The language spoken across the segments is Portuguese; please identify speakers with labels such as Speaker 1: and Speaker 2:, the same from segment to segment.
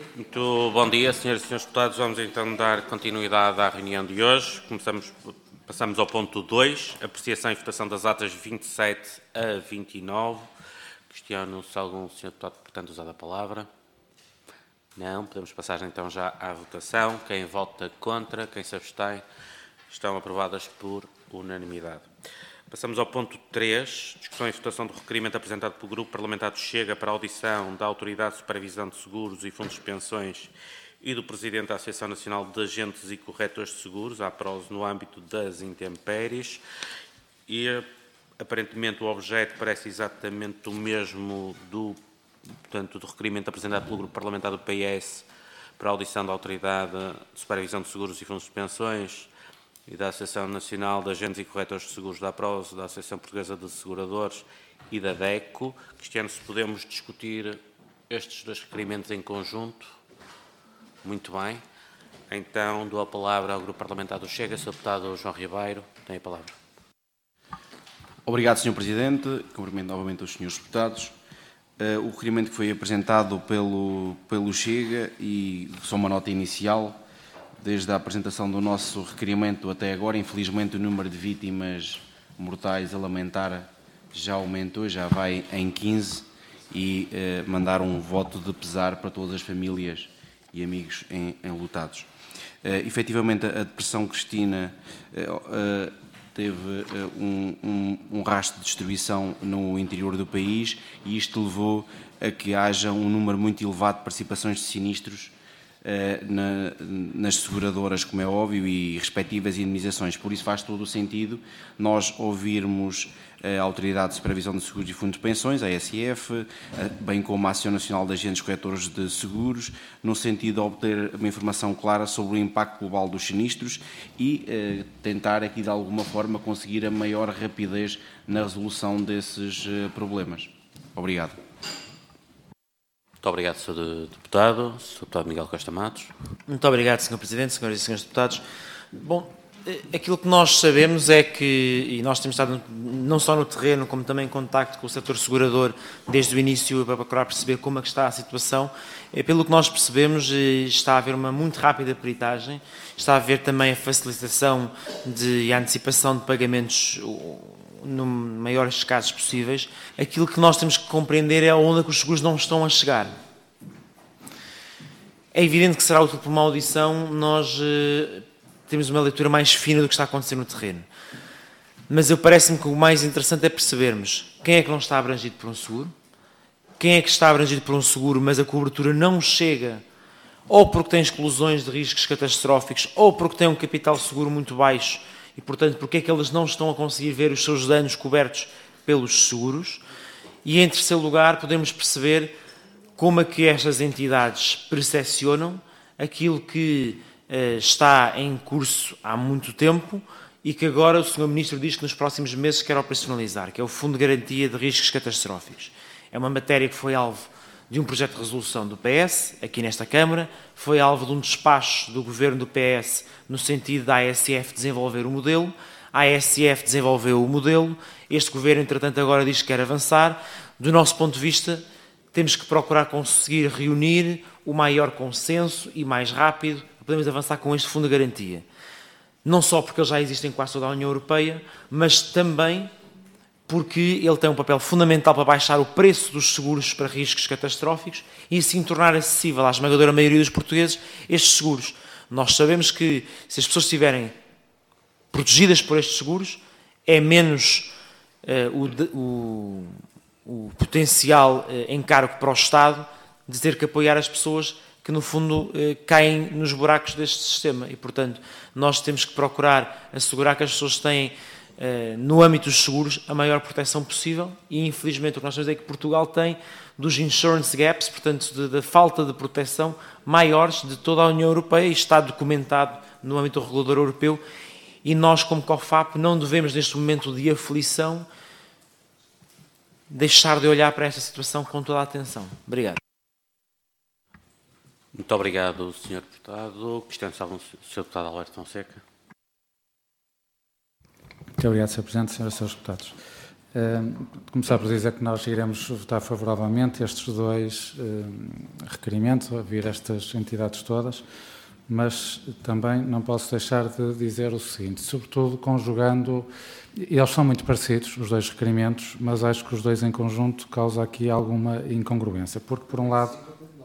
Speaker 1: Muito bom dia, senhoras e senhores deputados. Vamos então dar continuidade à reunião de hoje. Passamos ao ponto 2, apreciação e votação das atas 27 a 29. Questiono se algum senhor deputado pretende usar a palavra. Não. Podemos passar então já à votação. Quem vota contra, quem se abstém, estão aprovadas por unanimidade. Passamos ao ponto 3, discussão e votação do requerimento apresentado pelo Grupo Parlamentar do Chega para a audição da Autoridade de Supervisão de Seguros e Fundos de Pensões e do Presidente da Associação Nacional de Agentes e Corretores de Seguros, a APROSE, no âmbito das intempéries. E, aparentemente, o objeto parece exatamente o mesmo do requerimento apresentado pelo Grupo Parlamentar do PS para a audição da Autoridade de Supervisão de Seguros e Fundos de Pensões e da Associação Nacional de Agentes e Corretores de Seguros, da APROSE, da Associação Portuguesa de Seguradores e da DECO. Questiono se podemos discutir estes dois requerimentos em conjunto. Muito bem. Então, dou a palavra ao Grupo Parlamentar do Chega. Sr. Deputado João Ribeiro, tem a palavra.
Speaker 2: Obrigado, Sr. Presidente. Cumprimento novamente os senhores deputados. O requerimento que foi apresentado pelo Chega e só uma nota inicial. Desde a apresentação do nosso requerimento até agora, infelizmente, o número de vítimas mortais a lamentar já aumentou, já vai em 15, e mandar um voto de pesar para todas as famílias e amigos enlutados. Efetivamente, a Depressão Cristina teve um rastro de distribuição no interior do país e isto levou a que haja um número muito elevado de participações de sinistros nas seguradoras, como é óbvio, e respectivas indemnizações. Por isso faz todo o sentido nós ouvirmos a Autoridade de Supervisão de Seguros e Fundos de Pensões, a ASF, bem como a Associação Nacional de Agentes Corretores de Seguros, no sentido de obter uma informação clara sobre o impacto global dos sinistros e tentar aqui de alguma forma conseguir a maior rapidez na resolução desses problemas. Obrigado.
Speaker 1: Muito obrigado, Sr. Deputado. Sr. Deputado Miguel Costa Matos.
Speaker 3: Muito obrigado, Sr. Presidente, senhoras e senhores deputados. Bom, aquilo que nós sabemos é que, e nós temos estado não só no terreno, como também em contacto com o setor segurador desde o início para procurar perceber como é que está a situação, pelo que nós percebemos, está a haver uma muito rápida peritagem, está a haver também a facilitação e a antecipação de pagamentos no maiores casos possíveis. Aquilo que nós temos que compreender é onde é que os seguros não estão a chegar. É evidente que será útil para uma audição nós temos uma leitura mais fina do que está a acontecer no terreno. Mas parece-me que o mais interessante é percebermos quem é que não está abrangido por um seguro, quem é que está abrangido por um seguro, mas a cobertura não chega, ou porque tem exclusões de riscos catastróficos, ou porque tem um capital seguro muito baixo, e, portanto, porque é que eles não estão a conseguir ver os seus danos cobertos pelos seguros. E, em terceiro lugar, podemos perceber como é que estas entidades percepcionam aquilo que está em curso há muito tempo e que agora o Sr. Ministro diz que nos próximos meses quer operacionalizar, que é o Fundo de Garantia de Riscos Catastróficos. É uma matéria que foi alvo de um projeto de resolução do PS, aqui nesta Câmara, foi alvo de um despacho do Governo do PS no sentido da ASF desenvolver o modelo, a ASF desenvolveu o modelo, este Governo, entretanto, agora diz que quer avançar. Do nosso ponto de vista, temos que procurar conseguir reunir o maior consenso e mais rápido, podemos avançar com este Fundo de Garantia. Não só porque eles já existem quase toda a União Europeia, mas também porque ele tem um papel fundamental para baixar o preço dos seguros para riscos catastróficos e assim tornar acessível à esmagadora maioria dos portugueses estes seguros. Nós sabemos que se as pessoas estiverem protegidas por estes seguros, é menos o potencial encargo para o Estado de ter que apoiar as pessoas que, no fundo, caem nos buracos deste sistema. E, portanto, nós temos que procurar assegurar que as pessoas têm, no âmbito dos seguros, a maior proteção possível. E, infelizmente, o que nós temos é que Portugal tem dos insurance gaps, portanto, da falta de proteção maiores de toda a União Europeia, e está documentado no âmbito do regulador europeu. E nós, como COFAP, não devemos, neste momento de aflição, deixar de olhar para esta situação com toda a atenção. Obrigado.
Speaker 1: Muito obrigado, Sr. Deputado. Questiono-se algum Sr. Deputado Alberto Fonseca.
Speaker 4: Muito obrigado, Sr. Presidente, Sras. e Srs. Deputados. Começar por dizer que nós iremos votar favoravelmente estes dois requerimentos, a vir estas entidades todas, mas também não posso deixar de dizer o seguinte, sobretudo conjugando, eles são muito parecidos, os dois requerimentos, mas acho que os dois em conjunto causam aqui alguma incongruência, porque por um lado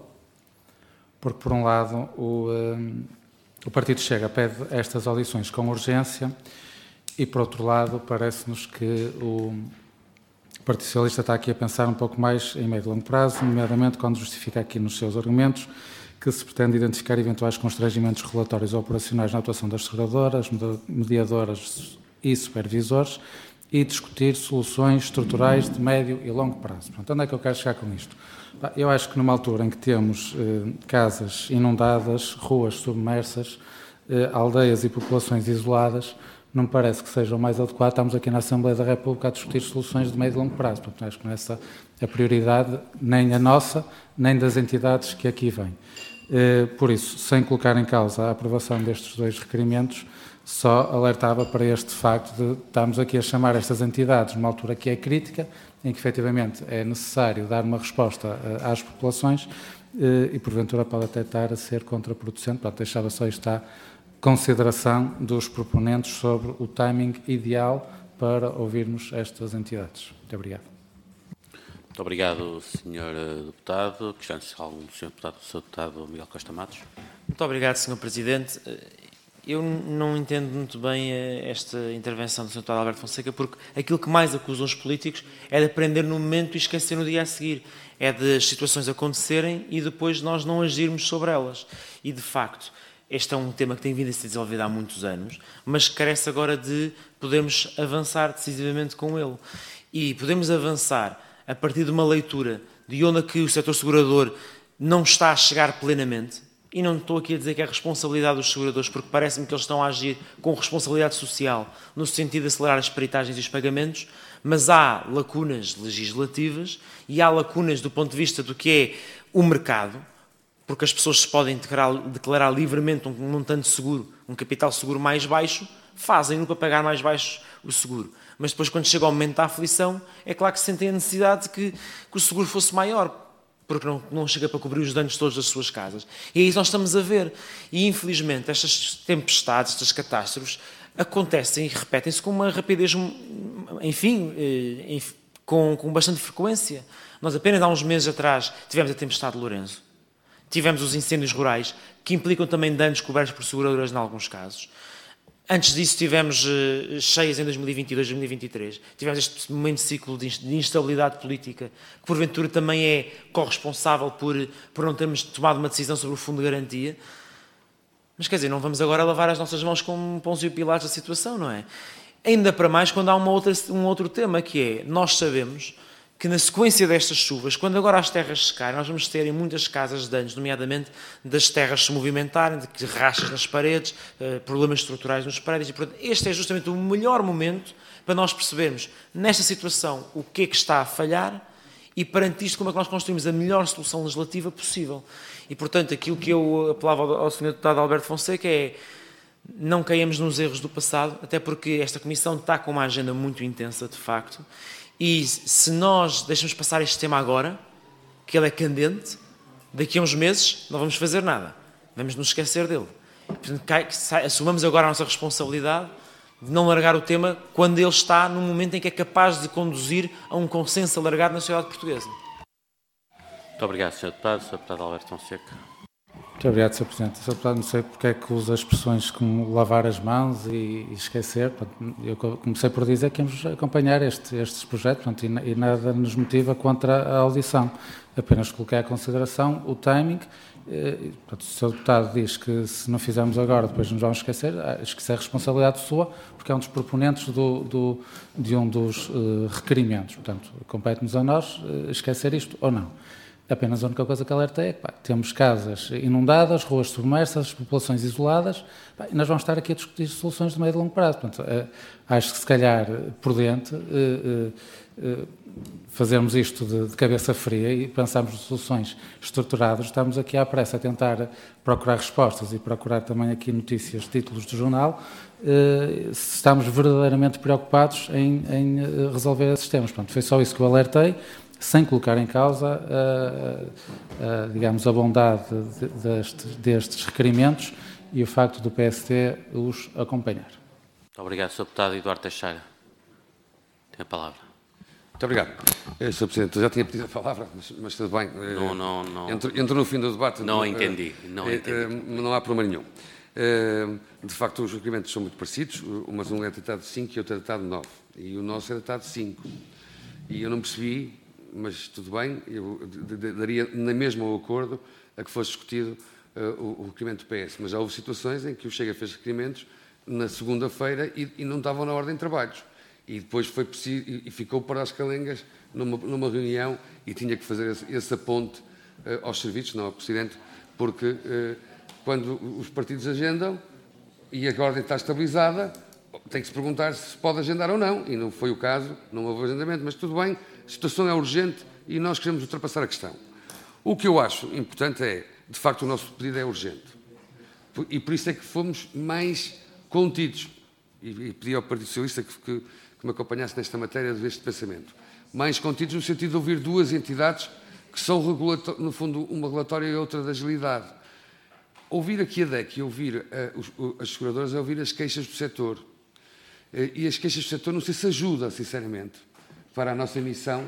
Speaker 4: o Partido Chega pede estas audições com urgência e, por outro lado, parece-nos que o Partido Socialista está aqui a pensar um pouco mais em médio e longo prazo, nomeadamente quando justifica aqui nos seus argumentos que se pretende identificar eventuais constrangimentos regulatórios ou operacionais na atuação das seguradoras, mediadoras e supervisores e discutir soluções estruturais de médio e longo prazo. Portanto, onde é que eu quero chegar com isto? Eu acho que numa altura em que temos casas inundadas, ruas submersas, aldeias e populações isoladas, não me parece que seja o mais adequado. Estamos aqui na Assembleia da República a discutir soluções de médio e longo prazo. Portanto, acho que não é essa a prioridade, nem a nossa, nem das entidades que aqui vêm. Por isso, sem colocar em causa a aprovação destes dois requerimentos, só alertava para este facto de estarmos aqui a chamar estas entidades numa altura que é crítica, em que efetivamente é necessário dar uma resposta às populações e porventura pode até estar a ser contraproducente. Portanto, deixava só isto à consideração dos proponentes sobre o timing ideal para ouvirmos estas entidades. Muito obrigado.
Speaker 1: Muito obrigado, Sr. Deputado. Questões algum do Sr. Deputado, do Sr. Deputado Miguel Costa Matos?
Speaker 3: Muito obrigado, Sr. Presidente. Eu não entendo muito bem esta intervenção do Sr. Deputado Alberto Fonseca, porque aquilo que mais acusam os políticos é de aprender no momento e esquecer no dia a seguir. É das situações acontecerem e depois nós não agirmos sobre elas. E, de facto, este é um tema que tem vindo a ser desenvolvido há muitos anos, mas que carece agora de podermos avançar decisivamente com ele. E podemos avançar a partir de uma leitura de onde é que o setor segurador não está a chegar plenamente. E não estou aqui a dizer que é responsabilidade dos seguradores, porque parece-me que eles estão a agir com responsabilidade social, no sentido de acelerar as peritagens e os pagamentos, mas há lacunas legislativas e há lacunas do ponto de vista do que é o mercado, porque as pessoas se podem declarar livremente um montante seguro, um capital seguro mais baixo, fazem-no para pagar mais baixo o seguro. Mas depois, quando chega ao momento da aflição, é claro que sentem a necessidade de que o seguro fosse maior, porque não chega para cobrir os danos todos das suas casas. E é isso que nós estamos a ver. E, infelizmente, estas tempestades, estas catástrofes, acontecem e repetem-se com uma rapidez, enfim, com bastante frequência. Nós apenas há uns meses atrás tivemos a tempestade de Lourenço. Tivemos os incêndios rurais, que implicam também danos cobertos por seguradoras em alguns casos. Antes disso tivemos cheias em 2022, 2023. Tivemos este momento de ciclo de instabilidade política, que porventura também é corresponsável por não termos tomado uma decisão sobre o fundo de garantia. Mas quer dizer, não vamos agora lavar as nossas mãos com Pôncio e Pilatos da situação, não é? Ainda para mais quando há um outro tema, que é, nós sabemos que na sequência destas chuvas, quando agora as terras secarem, nós vamos ter em muitas casas danos, nomeadamente das terras se movimentarem, de rachas nas paredes, problemas estruturais nos prédios, e portanto este é justamente o melhor momento para nós percebermos, nesta situação, o que é que está a falhar e perante isto como é que nós construímos a melhor solução legislativa possível. E portanto aquilo que eu apelava ao Sr. Deputado Alberto Fonseca é não caiamos nos erros do passado, até porque esta Comissão está com uma agenda muito intensa, de facto. E se nós deixamos passar este tema agora, que ele é candente, daqui a uns meses não vamos fazer nada. Vamos nos esquecer dele. Portanto, assumamos agora a nossa responsabilidade de não largar o tema quando ele está num momento em que é capaz de conduzir a um consenso alargado na sociedade portuguesa.
Speaker 1: Muito obrigado, Sr. Deputado. Sr. Deputado Alberto Fonseca.
Speaker 4: Muito obrigado, Sr. Presidente. Sr. Deputado, não sei porque é que usa expressões como lavar as mãos e esquecer. Eu comecei por dizer que íamos acompanhar estes projetos, e nada nos motiva contra a audição. Apenas coloquei à consideração o timing. O Sr. Deputado diz que se não fizermos agora, depois nos vamos esquecer. Acho que isso é responsabilidade sua, porque é um dos proponentes de um dos requerimentos. Portanto, compete-nos a nós esquecer isto ou não. Apenas a única coisa que alertei é que temos casas inundadas, ruas submersas, populações isoladas, e nós vamos estar aqui a discutir soluções de médio e longo prazo. Portanto, acho que se calhar prudente fazermos isto de cabeça fria e pensarmos em soluções estruturadas. Estamos aqui à pressa a tentar procurar respostas e procurar também aqui notícias, títulos do jornal, se estamos verdadeiramente preocupados em resolver esses temas. Portanto, foi só isso que eu alertei, sem colocar em causa, digamos, a bondade destes requerimentos e o facto do PSD os acompanhar.
Speaker 1: Muito obrigado, Sr. Deputado Eduardo Teixeira. Tem a palavra.
Speaker 5: Muito obrigado. Sr. Presidente, eu já tinha pedido a palavra, mas tudo bem.
Speaker 1: Não.
Speaker 5: Entro no fim do debate.
Speaker 1: Não entendi.
Speaker 5: Não há problema nenhum. De facto, os requerimentos são muito parecidos, mas um é tratado de 5 e outro é tratado de 9. E o nosso é tratado de 5. E eu não percebi, mas tudo bem, eu daria na mesma o acordo a que fosse discutido o requerimento do PS. Mas já houve situações em que o Chega fez requerimentos na segunda-feira e não estavam na ordem de trabalhos. E depois foi preciso, e ficou para as calengas numa reunião e tinha que fazer esse aponte aos serviços, não ao Presidente, porque quando os partidos agendam e a ordem está estabilizada, tem que se perguntar se pode agendar ou não. E não foi o caso, não houve agendamento, mas tudo bem, a situação é urgente e nós queremos ultrapassar a questão. O que eu acho importante é, de facto, o nosso pedido é urgente. E por isso é que fomos mais contidos. E pedi ao Partido Socialista que me acompanhasse nesta matéria deste pensamento. Mais contidos no sentido de ouvir duas entidades que são, no fundo, uma relatória e outra da agilidade. Ouvir aqui a DEC e ouvir as seguradoras é ouvir as queixas do setor. E as queixas do setor não sei se ajuda, sinceramente, para a nossa missão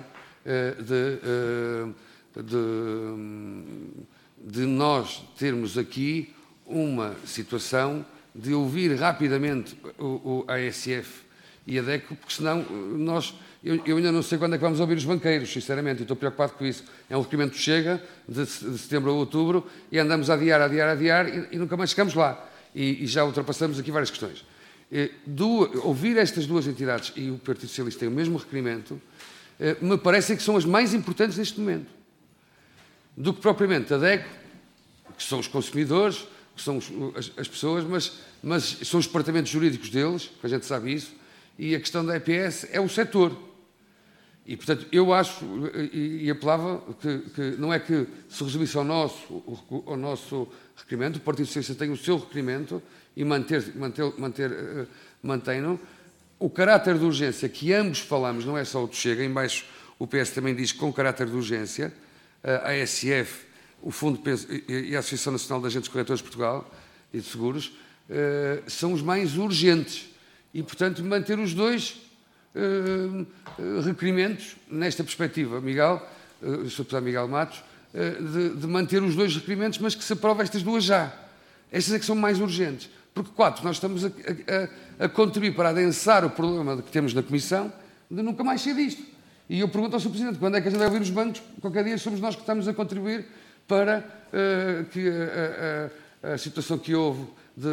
Speaker 5: de nós termos aqui uma situação de ouvir rapidamente a ASF e a DEC, porque senão eu ainda não sei quando é que vamos ouvir os banqueiros, sinceramente, e estou preocupado com isso. É um requerimento que chega de setembro a outubro e andamos a adiar e nunca mais chegamos lá. E já ultrapassamos aqui várias questões. Ouvir estas duas entidades e o Partido Socialista tem o mesmo requerimento, me parecem que são as mais importantes neste momento. Do que propriamente a DEC, que são os consumidores, que são as pessoas, mas são os departamentos jurídicos deles, que a gente sabe isso, e a questão da EPS é o setor. E, portanto, eu acho, e apelava, que não é que se resumisse ao nosso requerimento, o Partido Socialista tem o seu requerimento e mantém-no. O caráter de urgência que ambos falamos, não é só o do Chega, em baixo o PS também diz com caráter de urgência, a ASF, o Fundo e a Associação Nacional de Agentes Corretores de Portugal e de Seguros, são os mais urgentes. E, portanto, manter os dois requerimentos, nesta perspectiva, Miguel, Sr. Deputado Miguel Matos, de manter os dois requerimentos, mas que se aprove estas duas já. Estas é que são mais urgentes. Porque, nós estamos a contribuir para adensar o problema que temos na Comissão de nunca mais ser disto. E eu pergunto ao Sr. Presidente, quando é que a gente vai ouvir os bancos? Qualquer dia somos nós que estamos a contribuir para que a situação que houve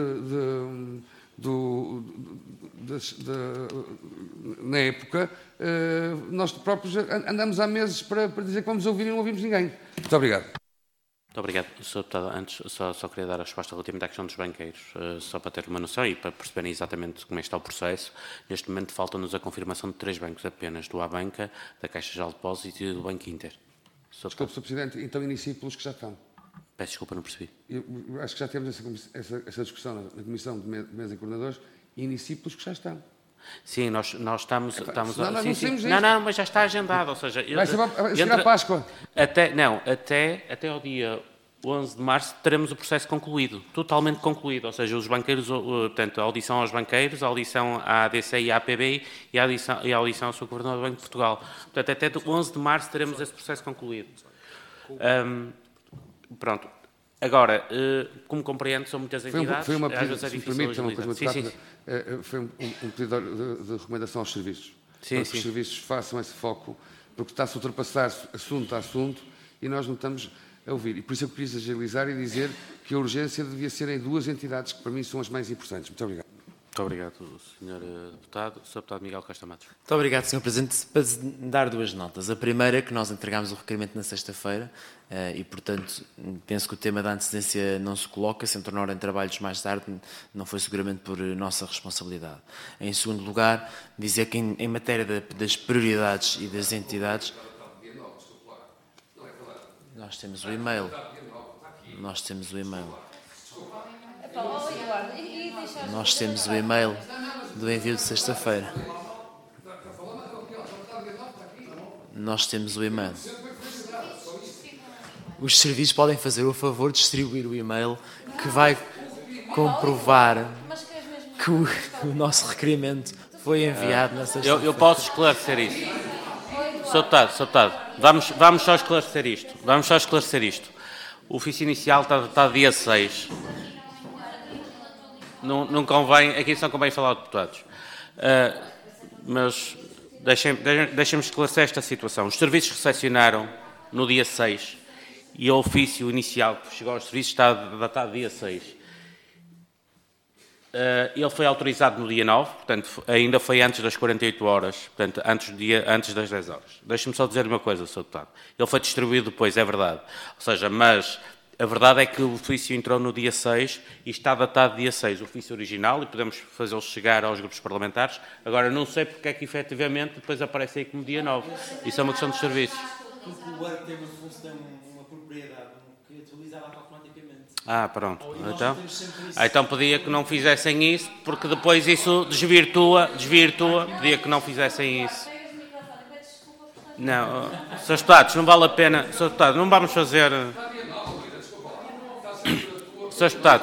Speaker 5: na época, nós próprios andamos há meses para dizer que vamos ouvir e não ouvimos ninguém. Muito obrigado.
Speaker 1: Muito obrigado, Sr. Deputado. Antes, só queria dar a resposta relativamente à questão dos banqueiros, só para ter uma noção e para perceberem exatamente como está o processo. Neste momento falta-nos a confirmação de 3 bancos apenas, do Abanca, da Caixa Geral de Depósitos e do Banco Inter.
Speaker 5: Desculpe, Sr. Presidente, então inicie pelos que já estão.
Speaker 1: Peço desculpa, não percebi.
Speaker 5: Eu acho que já temos essa discussão na Comissão de Mesa e Coordenadores. Inicie pelos que já estão.
Speaker 1: Sim, nós estamos
Speaker 5: não,
Speaker 1: mas já está agendado, ou seja...
Speaker 5: Vai chegar a Páscoa.
Speaker 1: Até ao dia 11 de março teremos o processo concluído, totalmente concluído, ou seja, os banqueiros, portanto, a audição aos banqueiros, a audição à ADC e à APBI e a audição ao Sr. Governador do Banco de Portugal. Portanto, até 11 de março teremos esse processo concluído. Pronto. Agora, como compreendo, são muitas entidades, às vezes é difícil agilizar.
Speaker 5: Foi um pedido de recomendação aos serviços. Para que os serviços façam esse foco, porque está-se a ultrapassar assunto a assunto e nós não estamos a ouvir. E por isso eu quis agilizar e dizer que a urgência devia ser em 2 entidades, que para mim são as mais importantes. Muito obrigado.
Speaker 1: Muito Muito obrigado, Sr. Deputado. Sr. Deputado Miguel Costa Matos.
Speaker 3: Muito obrigado, Sr. Presidente. Para dar duas notas. A primeira é que nós entregámos o requerimento na sexta-feira e, portanto, penso que o tema da antecedência não se coloca. Se entrou na hora de trabalhos mais tarde, não foi seguramente por nossa responsabilidade. Em segundo lugar, dizer que em matéria das prioridades e das entidades... Nós temos o e-mail. Nós temos o e-mail. Nós temos o e-mail do envio de sexta-feira. Nós temos o e-mail. Os serviços podem fazer o favor de distribuir o e-mail que vai comprovar que o nosso requerimento foi enviado na sexta-feira.
Speaker 1: Eu posso esclarecer isso. Sr. Deputado, vamos só esclarecer isto. O ofício inicial está dia 6. Não convém, aqui só convém falar de deputados. Mas deixem-me esclarecer esta situação. Os serviços recepcionaram no dia 6 e o ofício inicial que chegou aos serviços está datado dia 6. Ele foi autorizado no dia 9, portanto, ainda foi antes das 48 horas, portanto, antes das 10 horas. Deixe-me só dizer uma coisa, Sr. Deputado. Ele foi distribuído depois, é verdade. Ou seja, mas a verdade é que o ofício entrou no dia 6 e está datado dia 6, o ofício original, e podemos fazê-lo chegar aos grupos parlamentares. Agora, não sei porque é que, efetivamente, depois aparece aí como dia 9. Isso é uma questão dos serviços.
Speaker 3: Porque o banco tem uma propriedade que atualizava automaticamente.
Speaker 1: Pronto. Então pedia que não fizessem isso, porque depois isso desvirtua. Pedia que não fizessem isso. Não, Sr. Deputados, não vale a pena. Sr. Deputado, não vamos fazer... Sr. Deputados.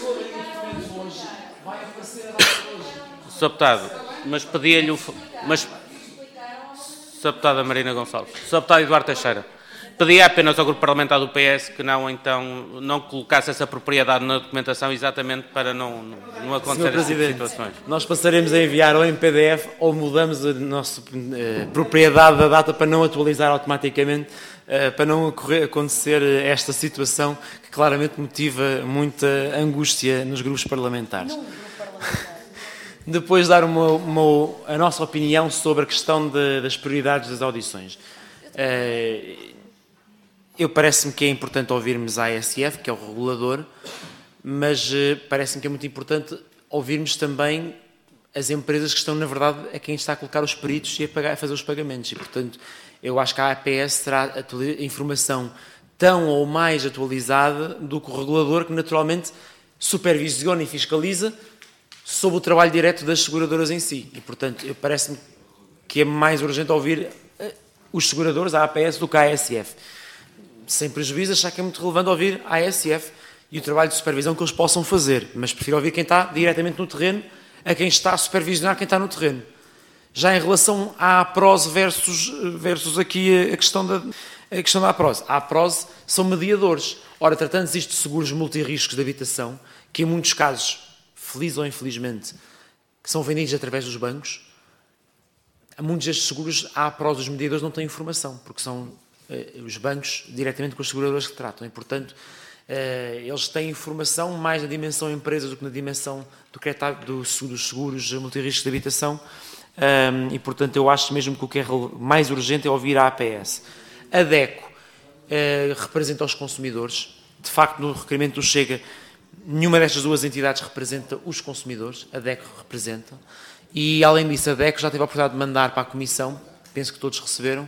Speaker 1: Sr. Deputado, mas pedia-lhe o... Sr. Deputada Marina Gonçalves. Sr. Deputado Eduardo Teixeira. Pedia apenas ao Grupo Parlamentar do PS que não colocasse essa propriedade na documentação exatamente para não acontecer essas situações.
Speaker 3: Nós passaremos a enviar ou em PDF ou mudamos a nossa propriedade da data para não atualizar automaticamente, para não acontecer esta situação que claramente motiva muita angústia nos grupos parlamentares. Depois dar a nossa opinião sobre a questão das prioridades das audições. Parece-me que é importante ouvirmos a ASF, que é o regulador, mas parece-me que é muito importante ouvirmos também as empresas que estão, na verdade, a quem está a colocar os peritos e a fazer os pagamentos. E, portanto, eu acho que a APS terá informação tão ou mais atualizada do que o regulador, que naturalmente supervisiona e fiscaliza sob o trabalho direto das seguradoras em si. E, portanto, parece-me que é mais urgente ouvir os seguradores, a APS, do que a ASF. Sem prejuízo, achar que é muito relevante ouvir a ASF e o trabalho de supervisão que eles possam fazer, mas prefiro ouvir quem está diretamente no terreno a quem está a supervisionar quem está no terreno. Já em relação à APROS versus aqui a questão da APROS. A APROS são mediadores. Ora, tratando-se isto de seguros multirriscos de habitação, que em muitos casos, feliz ou infelizmente, que são vendidos através dos bancos, a muitos destes seguros, a APROS dos mediadores não têm informação, porque são os bancos diretamente com as seguradoras que tratam. E, portanto, eles têm informação mais na dimensão empresa do que na dimensão dos seguros multirriscos de habitação. E, portanto, eu acho mesmo que o que é mais urgente é ouvir a APS. A DECO representa os consumidores. De facto, no requerimento do Chega, nenhuma destas duas entidades representa os consumidores. A DECO representa. E, além disso, a DECO já teve a oportunidade de mandar para a Comissão, penso que todos receberam,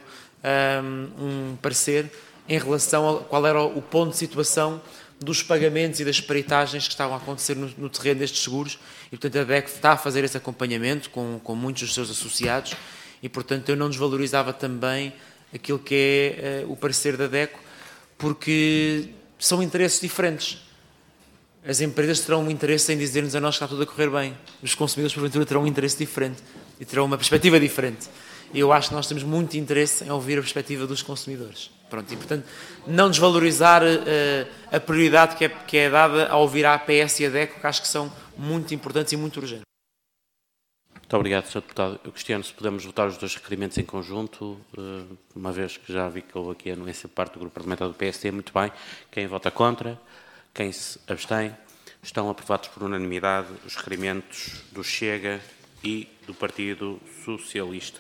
Speaker 3: um parecer em relação a qual era o ponto de situação dos pagamentos e das peritagens que estavam a acontecer no terreno destes seguros, e portanto a DECO está a fazer esse acompanhamento com muitos dos seus associados, e portanto eu não desvalorizava também aquilo que é o parecer da DECO, porque são interesses diferentes. As empresas terão um interesse em dizer-nos a nós que está tudo a correr bem, os consumidores porventura terão um interesse diferente e terão uma perspectiva diferente. Eu acho que nós temos muito interesse em ouvir a perspectiva dos consumidores. Pronto, e, portanto, não desvalorizar a prioridade que é dada a ouvir a APS e a DECO, que acho que são muito importantes e muito urgentes.
Speaker 1: Muito obrigado, Sr. Deputado. Eu questiono se podemos votar os dois requerimentos em conjunto, uma vez que já vi que houve aqui a anuência por parte do Grupo Parlamentar do PSD. Muito bem. Quem vota contra? Quem se abstém? Estão aprovados por unanimidade os requerimentos do Chega e do Partido Socialista.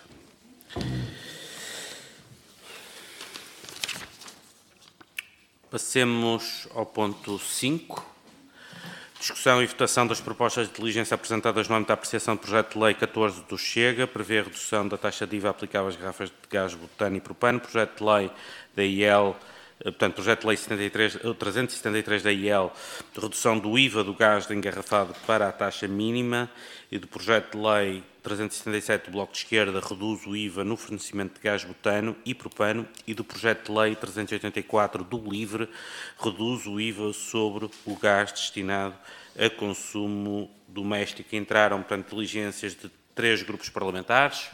Speaker 1: Passemos ao ponto 5. Discussão e votação das propostas de diligência apresentadas no âmbito da apreciação do projeto de lei 14 do Chega, prevê a redução da taxa de IVA aplicável às garrafas de gás butano e propano, projeto de lei da IEL, portanto, projeto de lei 373 da IEL, de redução do IVA do gás de engarrafado para a taxa mínima, e do projeto de lei 377 do Bloco de Esquerda, reduz o IVA no fornecimento de gás butano e propano, e do projeto de lei 384 do LIVRE, reduz o IVA sobre o gás destinado a consumo doméstico. Entraram, portanto, diligências de 3 grupos parlamentares,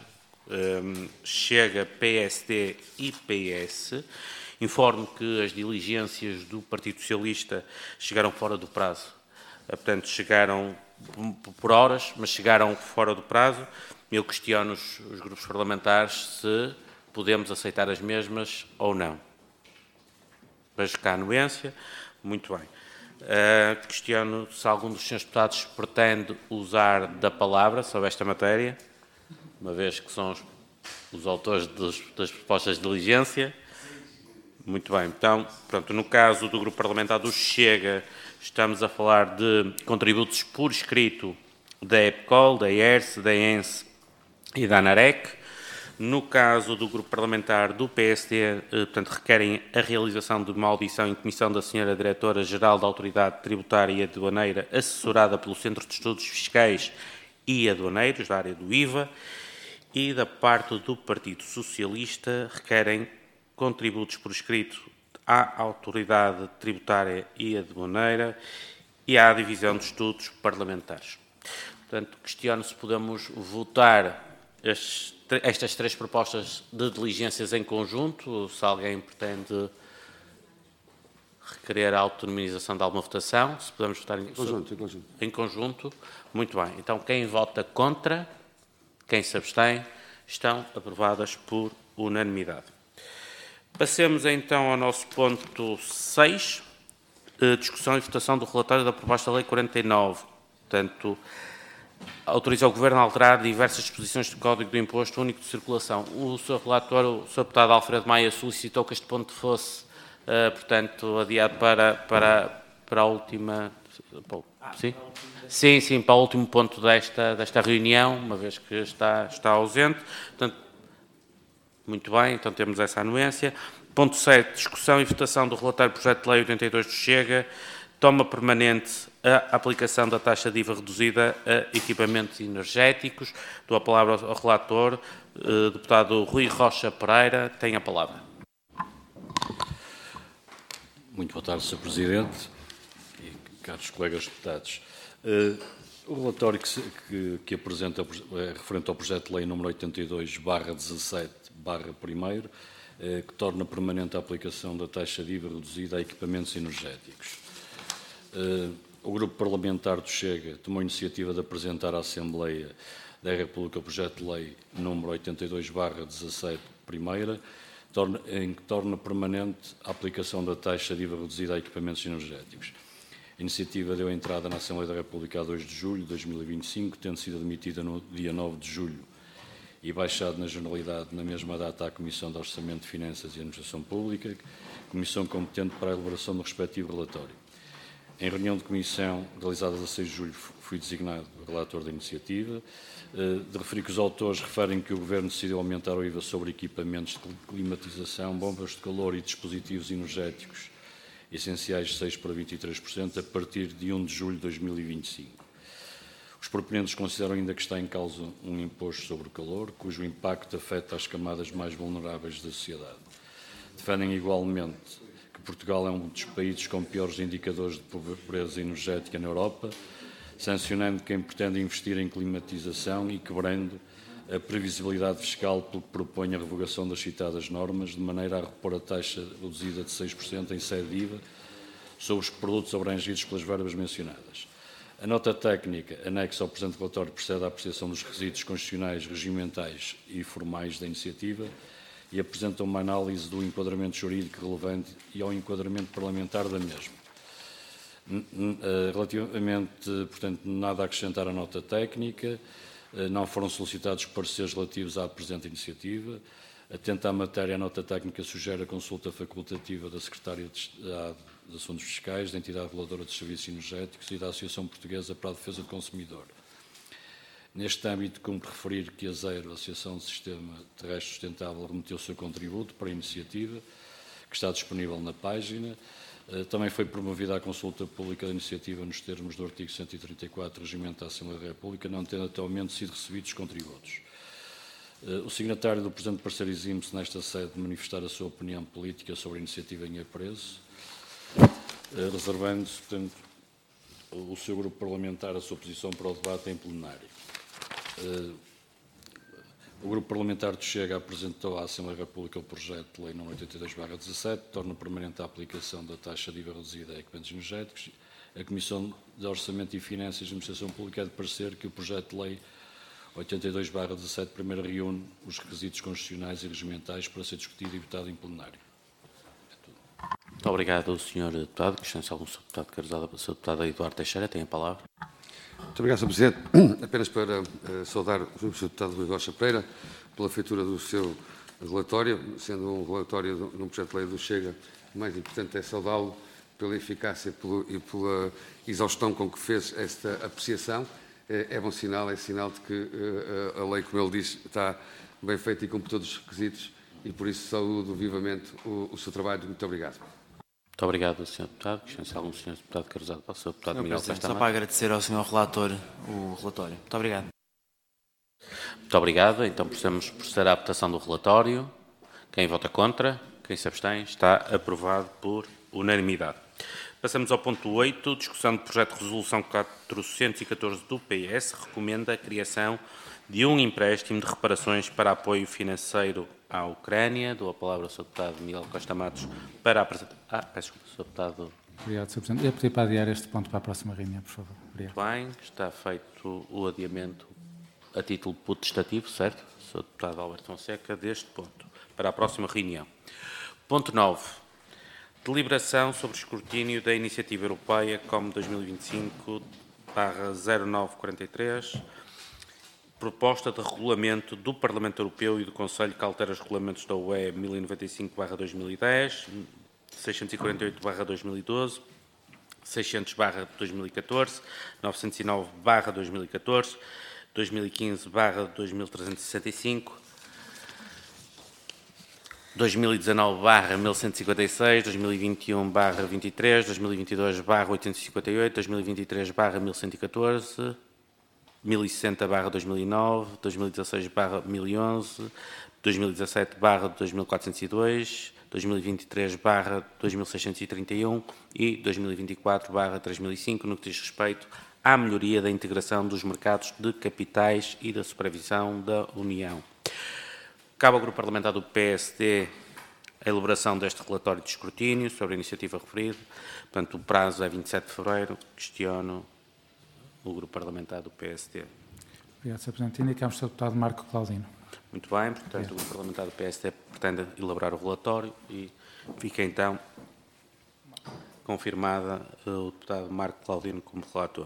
Speaker 1: Chega, PSD e PS. Informo que as diligências do Partido Socialista chegaram fora do prazo. Portanto, chegaram por horas, mas chegaram fora do prazo. Eu questiono os grupos parlamentares se podemos aceitar as mesmas ou não. Vejo cá a anuência. Muito bem. Questiono se algum dos senhores deputados pretende usar da palavra sobre esta matéria, uma vez que são os autores das propostas de diligência. Muito bem. Então, pronto, no caso do Grupo Parlamentar do Chega, estamos a falar de contributos por escrito da EPCOL, da ERS, da ENSE e da ANAREC. No caso do Grupo Parlamentar do PSD, portanto, requerem a realização de uma audição em comissão da Sra. Diretora-Geral da Autoridade Tributária e Aduaneira, assessorada pelo Centro de Estudos Fiscais e Aduaneiros, da área do IVA. E da parte do Partido Socialista, requerem contributos por escrito à Autoridade Tributária e Aduaneira e à Divisão de Estudos Parlamentares. Portanto, questiono se podemos votar estas 3 propostas de diligências em conjunto, se alguém pretende requerer a autonomização de alguma votação, se podemos votar em conjunto. Muito bem. Então, quem vota contra, quem se abstém, estão aprovadas por unanimidade. Passemos então ao nosso ponto 6, discussão e votação do relatório da proposta da Lei 49. Portanto, autoriza o Governo a alterar diversas disposições do Código do Imposto Único de Circulação. O Sr. Relator, o Sr. Deputado Alfredo Maia, solicitou que este ponto fosse, portanto, adiado para a última... Sim? Sim, para o último ponto desta reunião, uma vez que está ausente. Portanto, muito bem, então temos essa anuência. Ponto 7, discussão e votação do relatório do projeto de lei 82 do Chega, toma permanente a aplicação da taxa de IVA reduzida a equipamentos energéticos. Dou a palavra ao relator, deputado Rui Rocha Pereira, tem a palavra.
Speaker 6: Muito boa tarde, Sr. Presidente e caros colegas deputados. O relatório que apresenta é referente ao projeto de lei número 82/17/1, que torna permanente a aplicação da taxa de IVA reduzida a equipamentos energéticos. O Grupo Parlamentar do Chega tomou a iniciativa de apresentar à Assembleia da República o projeto de lei número 82/17/1, em que torna permanente a aplicação da taxa de IVA reduzida a equipamentos energéticos. A iniciativa deu entrada na Assembleia da República a 2 de julho de 2025, tendo sido admitida no dia 9 de julho e baixado na generalidade na mesma data à Comissão de Orçamento de Finanças e Administração Pública, comissão competente para a elaboração do respectivo relatório. Em reunião de comissão, realizada a 16 de julho, fui designado relator da iniciativa. De referir que os autores referem que o Governo decidiu aumentar o IVA sobre equipamentos de climatização, bombas de calor e dispositivos energéticos essenciais de 6% para 23% a partir de 1 de julho de 2025. Os proponentes consideram ainda que está em causa um imposto sobre o calor, cujo impacto afeta as camadas mais vulneráveis da sociedade. Defendem igualmente que Portugal é um dos países com piores indicadores de pobreza energética na Europa, sancionando quem pretende investir em climatização e quebrando a previsibilidade fiscal pelo que propõe a revogação das citadas normas, de maneira a repor a taxa reduzida de 6% em sede de IVA sobre os produtos abrangidos pelas verbas mencionadas. A nota técnica anexa ao presente relatório procede à apreciação dos requisitos constitucionais, regimentais e formais da iniciativa e apresenta uma análise do enquadramento jurídico relevante e ao enquadramento parlamentar da mesma. Relativamente, portanto, nada a acrescentar à nota técnica, não foram solicitados pareceres relativos à presente iniciativa. Atenta à matéria, a nota técnica sugere a consulta facultativa da Secretária de Assuntos Fiscais, da Entidade Reguladora dos Serviços Energéticos e da Associação Portuguesa para a Defesa do Consumidor. Neste âmbito, cumpre referir que a ZERO, a Associação de Sistema Terrestre Sustentável, remeteu o seu contributo para a iniciativa, que está disponível na página. Também foi promovida a consulta pública da iniciativa nos termos do artigo 134 do Regimento da Assembleia da República, não tendo até ao momento sido recebidos os contributos. O signatário do presente parecer exime-se nesta sede de manifestar a sua opinião política sobre a iniciativa em apreço, reservando-se, portanto, o seu grupo parlamentar a sua posição para o debate em plenário. O Grupo Parlamentar do Chega apresentou à Assembleia da República o projeto de lei nº 82/17, que torna permanente a aplicação da taxa de IVA reduzida a equipamentos energéticos. A Comissão de Orçamento e Finanças e Administração Pública é de parecer que o projeto de lei 82/17 primeiro reúne os requisitos constitucionais e regimentais para ser discutido e votado em plenário.
Speaker 1: Muito obrigado, Sr. Deputado. Questões algum Sr. Deputado Carosada, Sr. Deputado Eduardo Teixeira, tem a palavra.
Speaker 5: Muito obrigado, Sr. Presidente. Apenas para saudar o Sr. Deputado Rui Rocha Pereira pela feitura do seu relatório, sendo um relatório de um projeto de lei do Chega, o mais importante é saudá-lo pela eficácia e pela exaustão com que fez esta apreciação. É bom sinal, é sinal de que a lei, como ele diz, está bem feita e cumpre todos os requisitos e por isso saúdo vivamente o seu trabalho. Muito obrigado.
Speaker 1: Muito obrigado, Sr. Deputado. Questões algum Sr. Deputado Carosada para o Sr. Deputado Miguel Costa
Speaker 3: Só
Speaker 1: Amaro.
Speaker 3: para agradecer ao Sr. Relator o relatório. Muito obrigado.
Speaker 1: Muito obrigado. Então, precisamos proceder à votação do relatório. Quem vota contra? Quem se abstém? Está aprovado por unanimidade. Passamos ao ponto 8, discussão do projeto de resolução 414 do PS, recomenda a criação de um empréstimo de reparações para apoio financeiro à Ucrânia. Dou a palavra ao Sr. Deputado Miguel Costa Matos para apresentar... peço desculpa, Sr. Deputado.
Speaker 4: Obrigado, Sr. Presidente. Eu pedi para adiar este ponto para a próxima reunião, por favor. Obrigado.
Speaker 1: Muito bem, está feito o adiamento a título potestativo, certo? Sr. Deputado Alberto Fonseca, deste ponto, para a próxima reunião. Ponto 9. Deliberação sobre o escrutínio da Iniciativa Europeia COM 2025/0943, proposta de regulamento do Parlamento Europeu e do Conselho que altera os regulamentos da UE 1095/2010, 648/2012, 600/2014, 909/2014, 2015/2365, 2019/1156, 2021/23, 2022/858, 2023/1114, 1060/2009, 2016/1011, 2017/2402, 2023/2631 e 2024/3005, no que diz respeito à melhoria da integração dos mercados de capitais e da supervisão da União. Cabe ao Grupo Parlamentar do PSD a elaboração deste relatório de escrutínio sobre a iniciativa referida. Portanto, o prazo é 27 de fevereiro. Questiono o Grupo Parlamentar do PSD.
Speaker 4: Obrigado, Sr. Presidente. Indicamos o Sr. Deputado Marco Claudino.
Speaker 1: Muito bem. Portanto, o Grupo Parlamentar do PSD pretende elaborar o relatório e fica, então, confirmada o Deputado Marco Claudino como relator.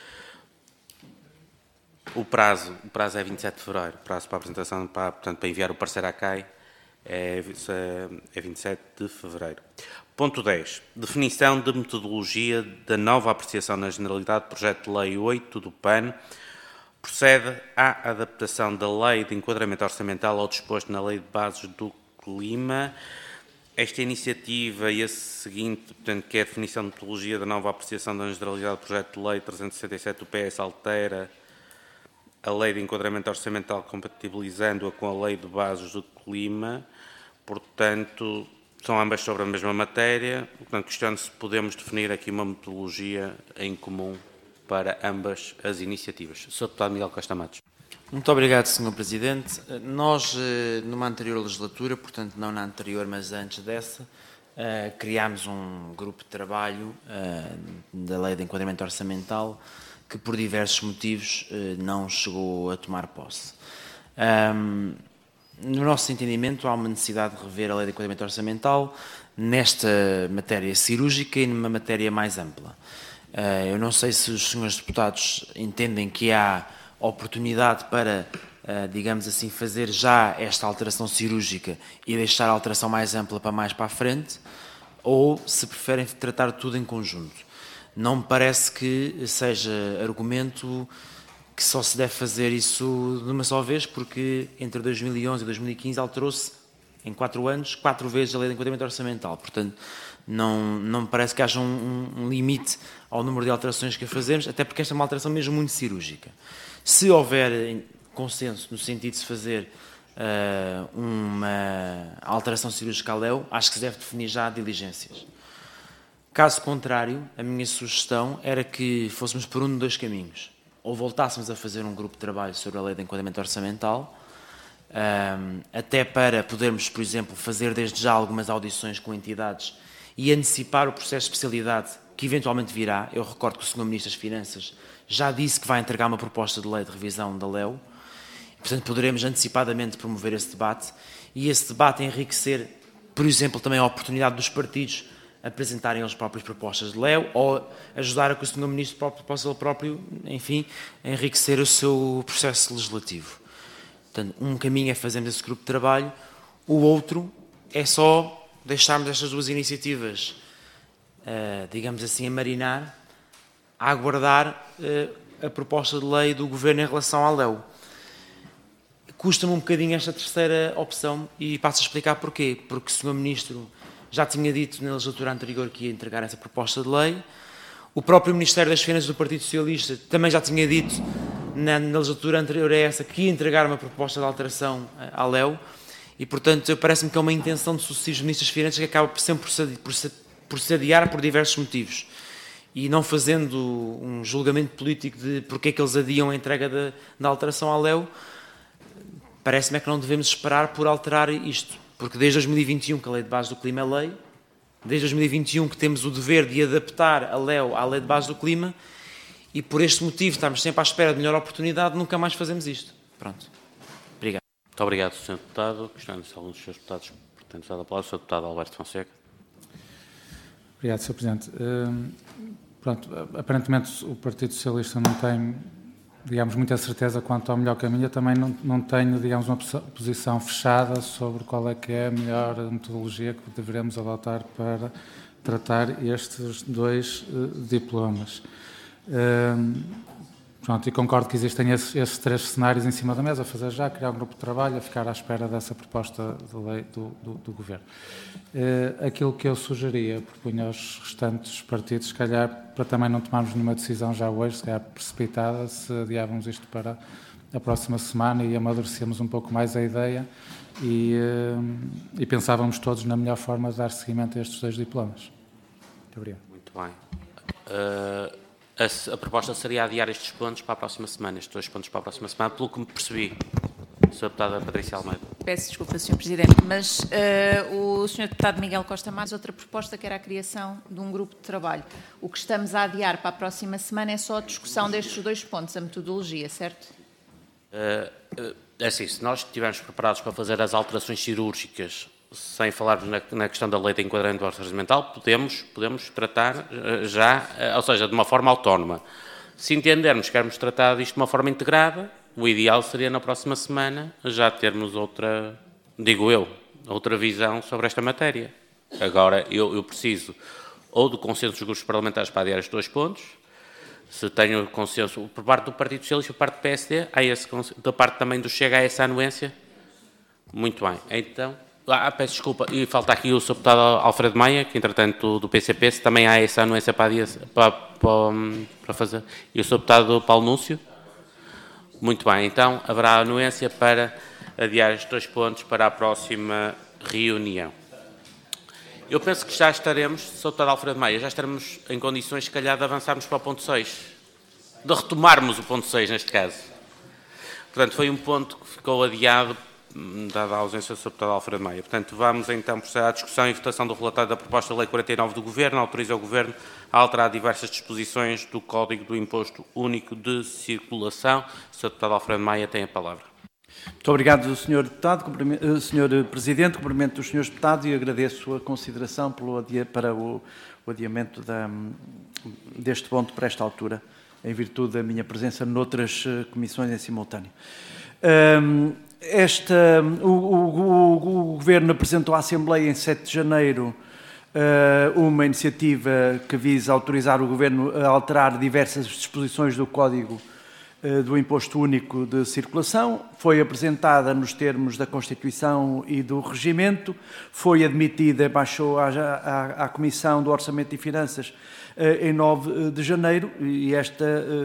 Speaker 1: O prazo é 27 de fevereiro. O prazo para a apresentação, portanto, para enviar o parecer à CAI é 27 de fevereiro. Ponto 10. Definição de metodologia da nova apreciação na generalidade do projeto de lei 8 do PAN. Procede à adaptação da lei de enquadramento orçamental ao disposto na lei de bases do clima. Esta iniciativa e a seguinte, portanto, que é a definição de metodologia da nova apreciação da generalidade do projeto de lei 367 do PS, altera a lei de enquadramento orçamental compatibilizando-a com a lei de bases do clima, portanto, são ambas sobre a mesma matéria, portanto, questiono se podemos definir aqui uma metodologia em comum para ambas as iniciativas. Sr. Deputado Miguel Costa Matos.
Speaker 3: Muito obrigado, Sr. Presidente. Nós, numa anterior legislatura, portanto, não na anterior, mas antes dessa, criámos um grupo de trabalho da Lei de Enquadramento Orçamental que, por diversos motivos, não chegou a tomar posse. No nosso entendimento, há uma necessidade de rever a Lei de Enquadramento Orçamental nesta matéria cirúrgica e numa matéria mais ampla. Eu não sei se os senhores deputados entendem que há oportunidade para, digamos assim, fazer já esta alteração cirúrgica e deixar a alteração mais ampla para mais para a frente, ou se preferem tratar tudo em conjunto. Não me parece que seja argumento que só se deve fazer isso de uma só vez, porque entre 2011 e 2015 alterou-se em 4 anos 4 vezes a Lei de Enquadramento Orçamental. Portanto, não me parece que haja um limite ao número de alterações que a fazemos, até porque esta é uma alteração mesmo muito cirúrgica. Se houver consenso no sentido de se fazer uma alteração cirúrgica à LEU, acho que se deve definir já diligências. Caso contrário, a minha sugestão era que fôssemos por um de 2 caminhos. Ou voltássemos a fazer um grupo de trabalho sobre a Lei de Enquadramento Orçamental, até para podermos, por exemplo, fazer desde já algumas audições com entidades e antecipar o processo de especialidade que eventualmente virá. Eu recordo que o Sr. Ministro das Finanças já disse que vai entregar uma proposta de lei de revisão da LEU, portanto poderemos antecipadamente promover esse debate e esse debate enriquecer, por exemplo, também a oportunidade dos partidos apresentarem eles próprios propostas de LEU ou ajudar a que o Sr. Ministro possa ele próprio, enfim, enriquecer o seu processo legislativo. Portanto, um caminho é fazermos esse grupo de trabalho, o outro é só deixarmos estas 2 iniciativas, digamos assim, a marinar, a aguardar a proposta de lei do Governo em relação à LEU. Custa-me um bocadinho esta terceira opção e passo a explicar porquê. Porque o Sr. Ministro já tinha dito na legislatura anterior que ia entregar essa proposta de lei. O próprio Ministério das Finanças do Partido Socialista também já tinha dito na legislatura anterior a essa que ia entregar uma proposta de alteração à LEU e, portanto, parece-me que é uma intenção de sucessivos Ministros das Finanças que acaba sempre por se adiar por diversos motivos. E não fazendo um julgamento político de porque é que eles adiam a entrega da alteração à LEU, parece-me que não devemos esperar por alterar isto. Porque desde 2021 que a Lei de Base do Clima é lei, desde 2021 que temos o dever de adaptar a LEU à Lei de Base do Clima e por este motivo estamos sempre à espera de melhor oportunidade, nunca mais fazemos isto. Pronto. Obrigado.
Speaker 1: Muito obrigado, Sr. Deputado. Questionando se alguns dos seus deputados pretendem usar a palavra, o Sr. Deputado Alberto Fonseca.
Speaker 4: Obrigado, Sr. Presidente. Pronto, aparentemente o Partido Socialista não tem, digamos, muita certeza quanto ao melhor caminho. Eu também não tenho, digamos, uma posição fechada sobre qual é que é a melhor metodologia que deveremos adotar para tratar estes 2 diplomas. Pronto, e concordo que existem esses 3 cenários em cima da mesa, a fazer já, criar um grupo de trabalho, a ficar à espera dessa proposta de lei do Governo. Aquilo que eu sugeria, propunha aos restantes partidos, se calhar, para também não tomarmos nenhuma decisão já hoje, se calhar precipitada, se adiávamos isto para a próxima semana e amadurecemos um pouco mais a ideia e pensávamos todos na melhor forma de dar seguimento a estes 2 diplomas. Muito obrigado.
Speaker 1: Muito bem. A proposta seria adiar estes pontos para a próxima semana, estes 2 pontos para a próxima semana, pelo que me percebi. Sra. Deputada Patrícia Almeida.
Speaker 7: Peço desculpa, Sr. Presidente, mas o Sr. Deputado Miguel Costa Matos, outra proposta que era a criação de um grupo de trabalho. O que estamos a adiar para a próxima semana é só a discussão destes 2 pontos, a metodologia, certo?
Speaker 1: É assim, se nós estivermos preparados para fazer as alterações cirúrgicas, sem falarmos na questão da lei de enquadramento orçamental, podemos tratar já, ou seja, de uma forma autónoma. Se entendermos que queremos tratar disto de uma forma integrada, o ideal seria na próxima semana já termos outra, digo eu, outra visão sobre esta matéria. Agora, eu preciso ou do consenso dos grupos parlamentares para adiar estes 2 pontos, se tenho consenso por parte do Partido Socialista e por parte do PSD, há esse consenso, da parte também do Chega há essa anuência? Muito bem, então... peço desculpa, e falta aqui o Sr. Deputado Alfredo Maia, que entretanto do PCP, se também há essa anuência para fazer. E o Sr. Deputado Paulo Núncio? Muito bem, então haverá anuência para adiar estes 2 pontos para a próxima reunião. Eu penso que já estaremos, Sr. Deputado Alfredo Maia, já estaremos em condições, se calhar, de avançarmos para o ponto 6, de retomarmos o ponto 6 neste caso. Portanto, foi um ponto que ficou adiado dada a ausência do Sr. Deputado Alfredo Maia. Portanto, vamos então proceder à discussão e votação do relatório da proposta de lei 49 do Governo, autoriza o Governo a alterar diversas disposições do Código do Imposto Único de Circulação. O Sr. Deputado Alfredo Maia tem a palavra.
Speaker 8: Muito obrigado, Sr. Deputado, Sr. Presidente, cumprimento os Srs. Deputados e agradeço a consideração para o adiamento deste ponto para esta altura, em virtude da minha presença noutras comissões em simultâneo. O Governo apresentou à Assembleia em 7 de janeiro uma iniciativa que visa autorizar o Governo a alterar diversas disposições do Código do Imposto Único de Circulação. Foi apresentada nos termos da Constituição e do Regimento, foi admitida, baixou à Comissão do Orçamento e Finanças em 9 de janeiro e esta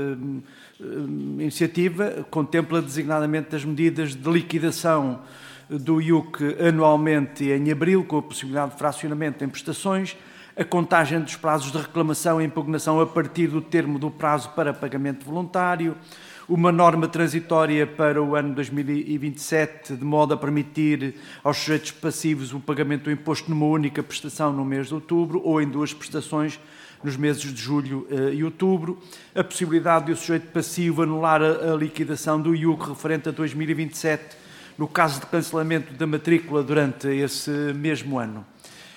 Speaker 8: iniciativa contempla designadamente as medidas de liquidação do IUC anualmente em abril, com a possibilidade de fracionamento em prestações, a contagem dos prazos de reclamação e impugnação a partir do termo do prazo para pagamento voluntário, uma norma transitória para o ano 2027, de modo a permitir aos sujeitos passivos o pagamento do imposto numa única prestação no mês de outubro ou em 2 prestações nos meses de julho e outubro, a possibilidade de o sujeito passivo anular a liquidação do IUC referente a 2027, no caso de cancelamento da matrícula durante esse mesmo ano.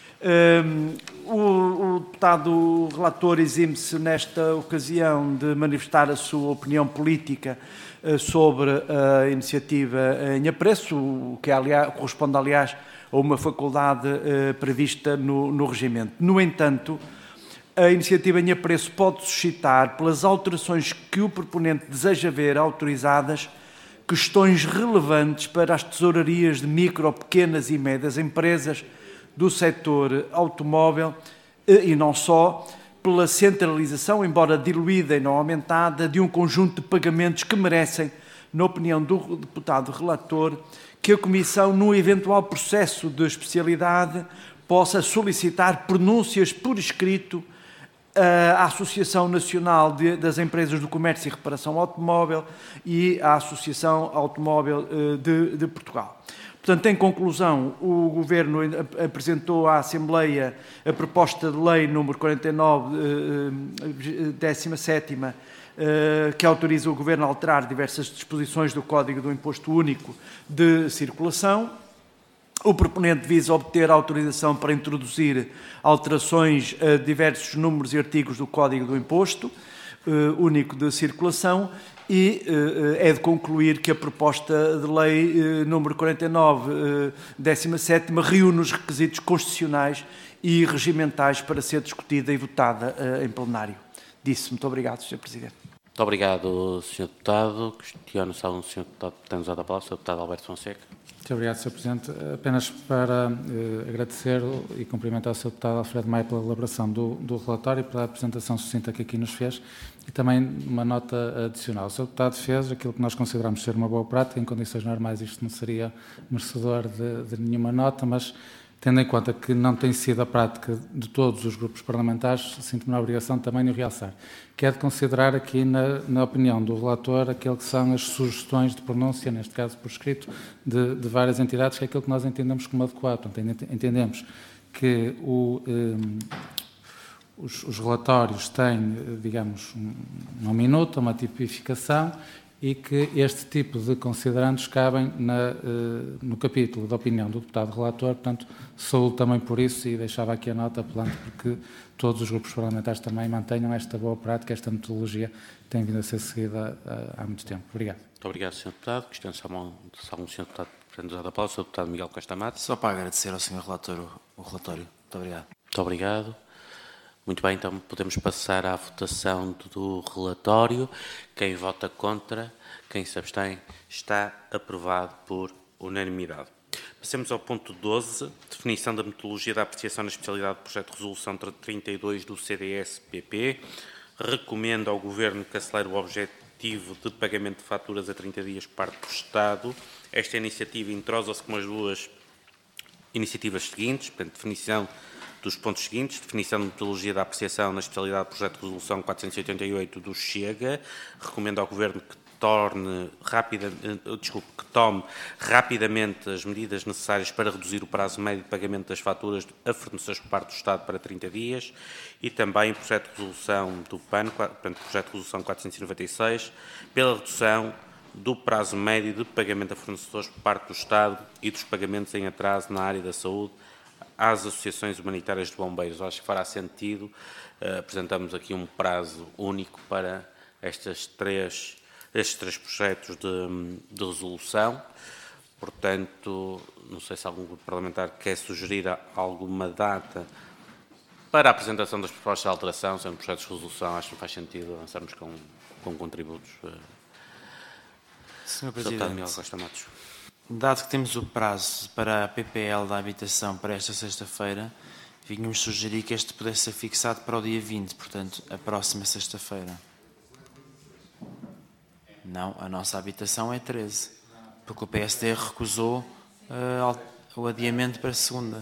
Speaker 8: O deputado relator exime-se nesta ocasião de manifestar a sua opinião política sobre a iniciativa em apreço, o que corresponde, aliás, a uma faculdade prevista no regimento. No entanto, a iniciativa em apreço pode suscitar, pelas alterações que o proponente deseja ver autorizadas, questões relevantes para as tesourarias de micro, pequenas e médias empresas do setor automóvel e não só, pela centralização, embora diluída e não aumentada, de um conjunto de pagamentos que merecem, na opinião do deputado relator, que a Comissão, num eventual processo de especialidade, possa solicitar pronúncias por escrito à Associação Nacional das Empresas do Comércio e Reparação Automóvel e à Associação Automóvel de Portugal. Portanto, em conclusão, o Governo apresentou à Assembleia a proposta de lei número 49, 17ª, que autoriza o Governo a alterar diversas disposições do Código do Imposto Único de Circulação. O proponente visa obter autorização para introduzir alterações a diversos números e artigos do Código do Imposto Único de Circulação e é de concluir que a proposta de lei número 49, 17ª, reúne os requisitos constitucionais e regimentais para ser discutida e votada em plenário. Disse. Muito obrigado, Sr. Presidente.
Speaker 1: Muito obrigado, Sr. Deputado. Questiono se algum Sr. Deputado tem usado a palavra. Sr. Deputado Alberto Fonseca.
Speaker 4: Muito obrigado, Sr. Presidente. Apenas para agradecer e cumprimentar o Sr. Deputado Alfredo Maia pela elaboração do relatório e pela apresentação sucinta que aqui nos fez e também uma nota adicional. O Sr. Deputado fez aquilo que nós consideramos ser uma boa prática. Em condições normais isto não seria merecedor de nenhuma nota, mas tendo em conta que não tem sido a prática de todos os grupos parlamentares, sinto-me na obrigação também de o realçar, que é de considerar aqui, na opinião do relator, aquilo que são as sugestões de pronúncia, neste caso por escrito, de várias entidades, que é aquilo que nós entendemos como adequado. Portanto, entendemos que os relatórios têm, digamos, um minuto, uma tipificação, e que este tipo de considerandos cabem no capítulo da opinião do deputado relator, portanto, saúdo também por isso e deixava aqui a nota apelante porque todos os grupos parlamentares também mantenham esta boa prática, esta metodologia que tem vindo a ser seguida há muito tempo. Obrigado.
Speaker 1: Muito obrigado, Sr. Deputado. Questiono se algum Sr. Deputado pretende usar a palavra. Sr. Deputado Miguel Costa Matos.
Speaker 3: Só para agradecer ao Sr. Relator o relatório. Muito obrigado.
Speaker 1: Muito obrigado. Muito bem, então podemos passar à votação do relatório. Quem vota contra, quem se abstém, está aprovado por unanimidade. Passemos ao ponto 12, definição da metodologia da apreciação na especialidade do projeto de resolução 32 do CDS-PP. Recomenda ao Governo que acelere o objetivo de pagamento de faturas a 30 dias por parte do Estado. Esta iniciativa entrosa-se com as duas iniciativas seguintes, portanto, definição dos pontos seguintes: definição de metodologia da apreciação na especialidade do projeto de resolução 488 do Chega. Recomenda ao Governo que tome rapidamente as medidas necessárias para reduzir o prazo médio de pagamento das faturas a fornecedores por parte do Estado para 30 dias. E também o projeto de resolução do PAN, portanto, projeto de resolução 496, pela redução do prazo médio de pagamento a fornecedores por parte do Estado e dos pagamentos em atraso na área da saúde às associações humanitárias de bombeiros. Acho que fará sentido. Apresentamos aqui um prazo único para estes três projetos de resolução. Portanto, não sei se algum grupo parlamentar quer sugerir alguma data para a apresentação das propostas de alteração, sendo projetos de resolução, acho que não faz sentido avançarmos com contributos.
Speaker 3: Sr. Presidente,
Speaker 1: Miguel Costa Matos.
Speaker 3: Dado que temos o prazo para a PPL da habitação para esta sexta-feira, vínhamos sugerir que este pudesse ser fixado para o dia 20, portanto, a próxima sexta-feira. Não, a nossa habitação é 13, porque o PSD recusou o adiamento para a segunda.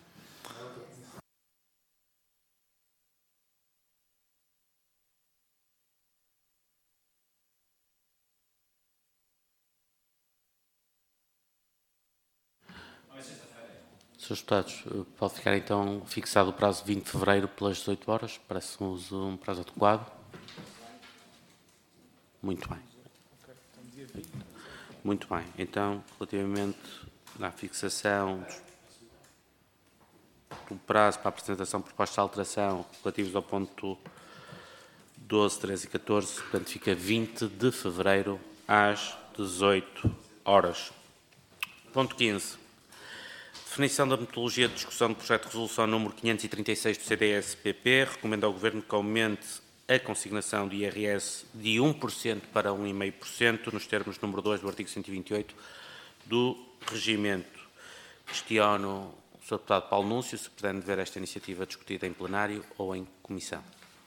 Speaker 1: Srs. Deputados, pode ficar então fixado o prazo de 20 de fevereiro pelas 18 horas? Parece-nos um prazo adequado. Muito bem. Muito bem. Então, relativamente à fixação do prazo para a apresentação de propostas de alteração relativos ao ponto 12, 13 e 14, portanto, fica 20 de fevereiro às 18 horas. Ponto 15. Definição da metodologia de discussão do projeto de resolução número 536 do CDS-PP. Recomenda ao Governo que aumente a consignação de IRS de 1% para 1,5% nos termos número 2 do artigo 128 do Regimento. Questiono o Sr. Deputado Paulo Núncio se pretende ver esta iniciativa discutida em plenário ou em comissão.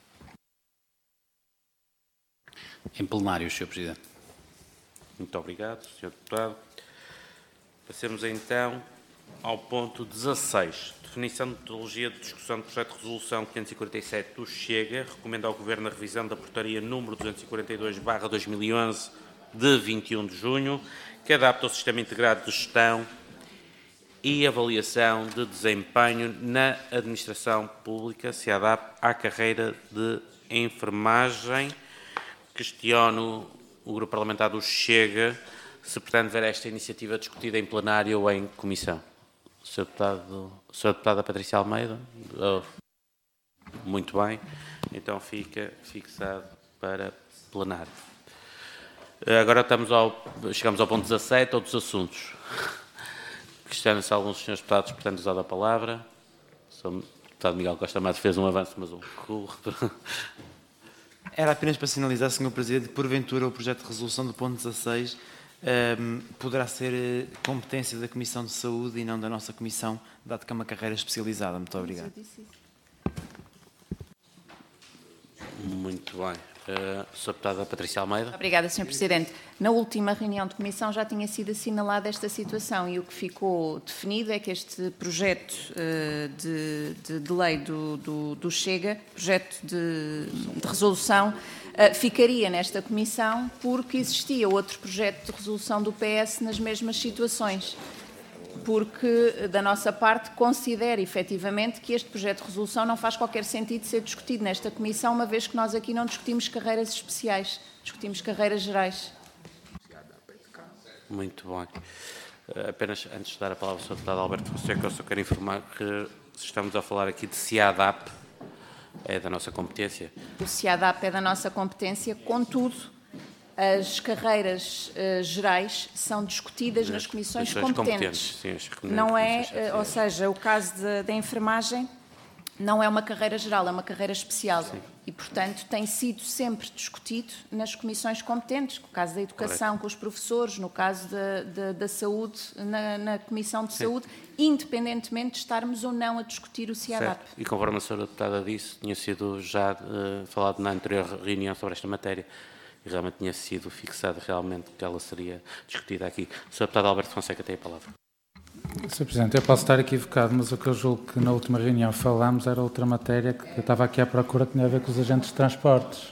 Speaker 9: Em plenário, Sr. Presidente.
Speaker 1: Muito obrigado, Sr. Deputado. Passemos então ao ponto 16. Definição de metodologia de discussão do projeto de resolução 547 do Chega. Recomenda ao Governo a revisão da portaria número 242/2011 de 21 de junho, que adapta o Sistema Integrado de Gestão e Avaliação de Desempenho na Administração Pública, se adapta à carreira de enfermagem. Questiono o Grupo Parlamentar do Chega se pretende ver esta iniciativa discutida em plenário ou em comissão. Sra. Deputada Patrícia Almeida? Muito bem. Então fica fixado para plenário. Agora chegamos ao ponto 17, outros assuntos. Questionam-se alguns dos senhores deputados pretendem usar a palavra. O deputado Miguel Costa Matos fez um avanço, mas um recuo.
Speaker 3: Era apenas para sinalizar, Sr. Presidente, que porventura o projeto de resolução do ponto 16 poderá ser competência da Comissão de Saúde e não da nossa Comissão, dado que é uma carreira especializada. Muito obrigado.
Speaker 1: Muito bem. Sra. Deputada Patrícia Almeida.
Speaker 7: Obrigada, Sr. Presidente. Na última reunião de comissão já tinha sido assinalada esta situação e o que ficou definido é que este projeto de lei do Chega, projeto de resolução, ficaria nesta comissão porque existia outro projeto de resolução do PS nas mesmas situações. Porque, da nossa parte, considera efetivamente que este projeto de resolução não faz qualquer sentido ser discutido nesta comissão, uma vez que nós aqui não discutimos carreiras especiais, discutimos carreiras gerais.
Speaker 1: Muito bem. Apenas antes de dar a palavra ao Sr. Deputado Alberto Fonseca, eu só quero informar que estamos a falar aqui de CIADAP, é da nossa competência.
Speaker 7: O CIADAP é da nossa competência, contudo, as carreiras gerais são discutidas nas comissões competentes.
Speaker 1: Sim,
Speaker 7: não é, ou seja, o caso da enfermagem não é uma carreira geral, é uma carreira especial. Sim. E, portanto, tem sido sempre discutido nas comissões competentes, no caso da educação, correto, com os professores, no caso da saúde, na Comissão de Saúde, independentemente de estarmos ou não a discutir o CIADAP.
Speaker 1: Certo. E conforme a Sra. Deputada disse, tinha sido já falado na anterior reunião sobre esta matéria. E realmente tinha sido fixado realmente que ela seria discutida aqui. Sr. Deputado Alberto Fonseca tem a palavra.
Speaker 4: Sr. Presidente, eu posso estar equivocado, mas o que eu julgo que na última reunião falámos era outra matéria que eu estava aqui à procura, que tinha a ver com os agentes de transportes.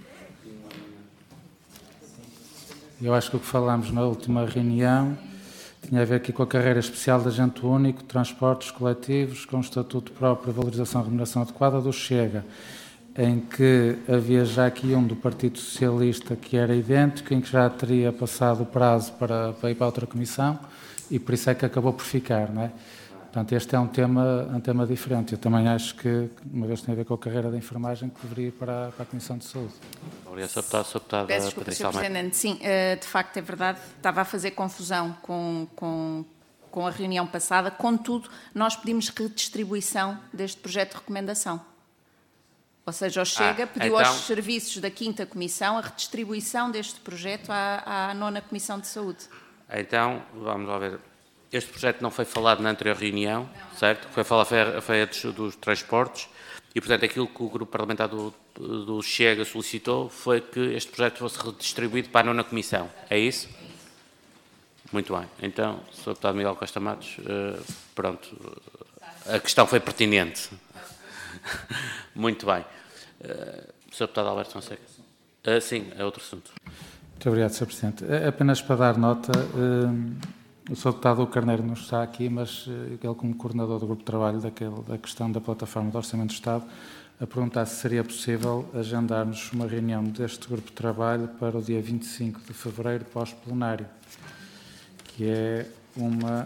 Speaker 4: Eu acho que o que falámos na última reunião tinha a ver aqui com a carreira especial de agente único, transportes coletivos, com estatuto próprio, valorização e remuneração adequada do Chega. em que havia já aqui um do Partido Socialista que era idêntico, em que já teria passado o prazo para ir para outra comissão, e por isso é que acabou por ficar, não é? Portanto, este é um tema diferente. Eu também acho que, uma vez tem a ver com a carreira da enfermagem, que deveria ir para a Comissão de Saúde.
Speaker 1: Obrigado, Sr. Deputado. Sr. Deputado
Speaker 7: Peço desculpa,
Speaker 1: Patrícia
Speaker 7: Sr.
Speaker 1: Almeida.
Speaker 7: Presidente. Sim, de facto é verdade. Estava a fazer confusão com a reunião passada. Contudo, nós pedimos redistribuição deste projeto de recomendação. Ou seja, o Chega pediu
Speaker 1: então,
Speaker 7: aos serviços da 5ª Comissão a redistribuição deste projeto à 9ª Comissão de Saúde.
Speaker 1: Então, vamos lá ver. Este projeto não foi falado na anterior reunião, certo? Foi falado foi dos transportes e, portanto, aquilo que o grupo parlamentar do Chega solicitou foi que este projeto fosse redistribuído para a 9ª Comissão. É isso? Muito bem. Então, Sr. Deputado Miguel Costa Matos, pronto, a questão foi pertinente. Muito bem. Sr. Deputado Alberto Fonseca. Sim, é outro assunto.
Speaker 4: Muito obrigado, Sr. Presidente. Apenas para dar nota, o Sr. Deputado Carneiro não está aqui, mas ele, como coordenador do grupo de trabalho da questão da plataforma do Orçamento do Estado, a perguntar se seria possível agendarmos uma reunião deste grupo de trabalho para o dia 25 de fevereiro, pós-plenário, que é uma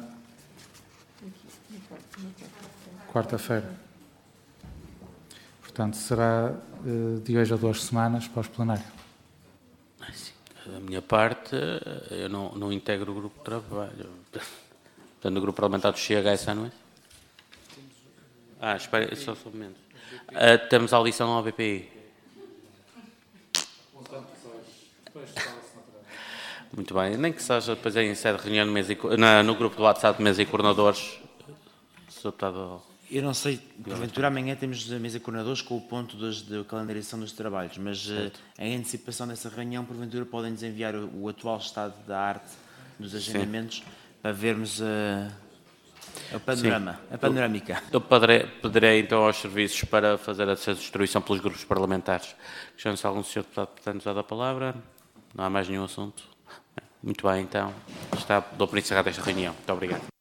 Speaker 4: quarta-feira. Portanto, será de hoje a 2 semanas pós-plenário.
Speaker 1: Da minha parte, eu não integro o grupo de trabalho. Portanto, o grupo parlamentar do Chega essa não é? Espera, só um momento. Temos a audição ao BPI. Muito bem. Nem que seja depois em sede de reunião no grupo do WhatsApp de mesa e coordenadores. Sr. Deputado.
Speaker 3: Eu não sei, porventura amanhã temos a mesa de coordenadores com o ponto da calendarização dos trabalhos, mas em antecipação dessa reunião, porventura podem-nos enviar o atual estado da arte dos agendamentos para vermos a panorâmica.
Speaker 1: Eu pedirei então aos serviços para fazer essa distribuição pelos grupos parlamentares. Questiono se algum senhor deputado pretende usar a palavra. Não há mais nenhum assunto. Muito bem, então. Dou por encerrada esta reunião. Muito obrigado.